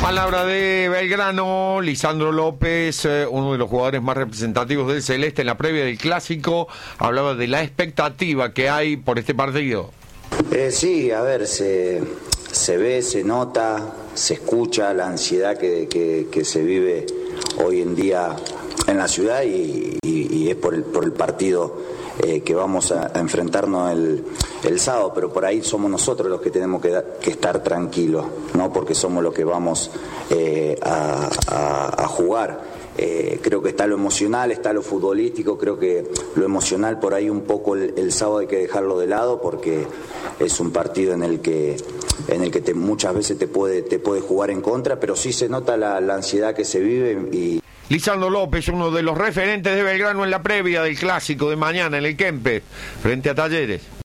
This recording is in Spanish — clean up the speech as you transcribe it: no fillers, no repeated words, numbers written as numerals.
Palabra de Belgrano, Lisandro López, uno de los jugadores más representativos del Celeste en la previa del Clásico, hablaba de la expectativa que hay por este partido. Sí, a ver, se ve, se nota, se escucha la ansiedad que se vive hoy en día en la ciudad y es por el partido que vamos a enfrentarnos el sábado, pero por ahí somos nosotros los que tenemos que estar tranquilos, ¿no? Porque somos los que vamos a jugar. Creo que está lo emocional, está lo futbolístico. Creo que lo emocional por ahí un poco el sábado hay que dejarlo de lado, porque es un partido en el que muchas veces te puede jugar en contra, pero sí se nota la ansiedad que se vive. Y Lisandro López, uno de los referentes de Belgrano en la previa del Clásico de mañana en el Kempes, frente a Talleres.